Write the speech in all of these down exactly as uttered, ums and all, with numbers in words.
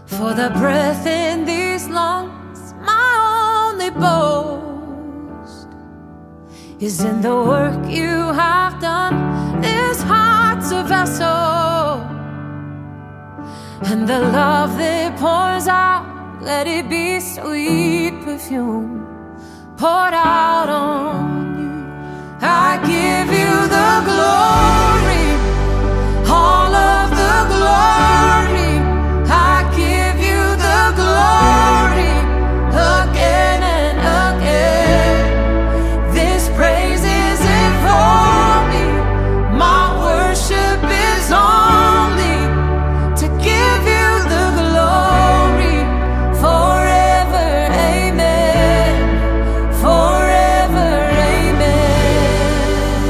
For the breath in these lungs, my only boast is in the work you have done. This heart's a vessel, and the love that pours out, let it be sweet perfume poured out on you. I give you the glory, all of the glory. I give you the glory again and again. This praise isn't for me, my worship is only to give you the glory forever, amen, forever, amen.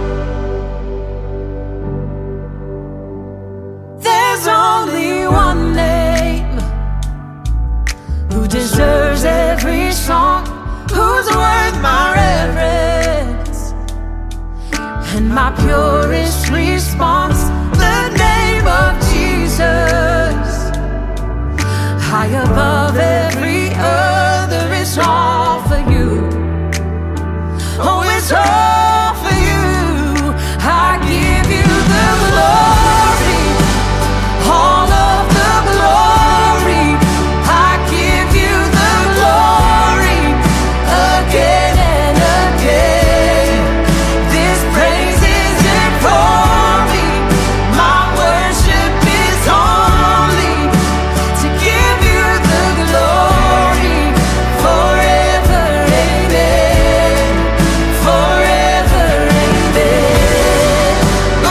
There's only one name who deserves every song, who's worth my reverence and my purest response. The name of Jesus, high above every other, it's all for you. Oh, it's all for you. I give you the glory, all of the glory. I give you the glory again and again. This praise isn't for me, my worship is only to give you the glory forever, amen, forever, amen. Oh,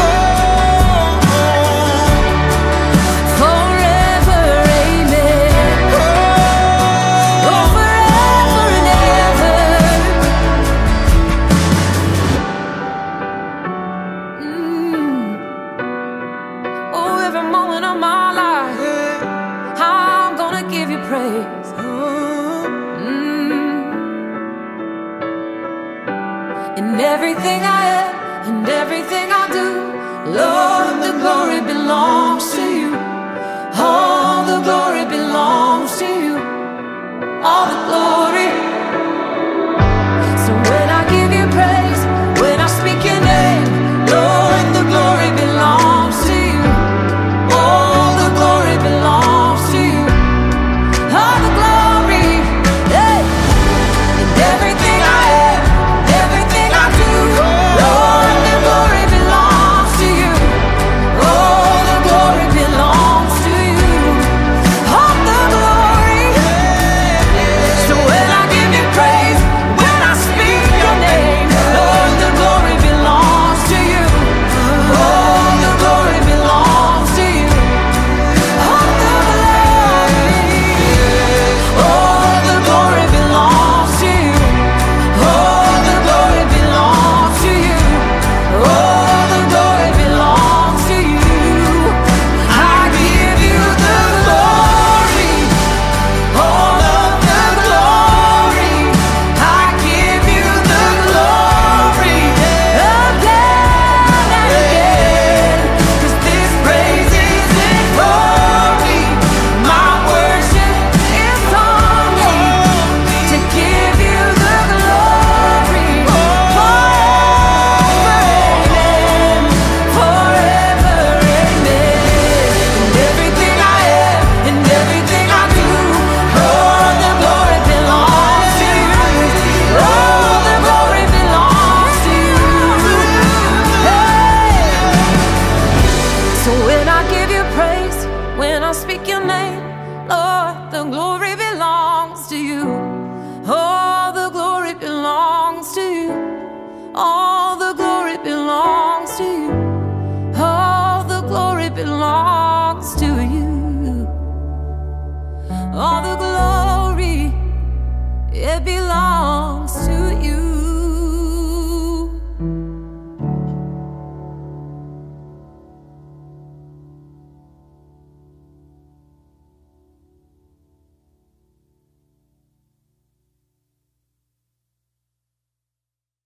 forever, amen. Oh, forever and ever. Mm. Oh, every moment of my life, I'm gonna give you praise. Mm. In everything I am and everything I do, Lord, the glory belongs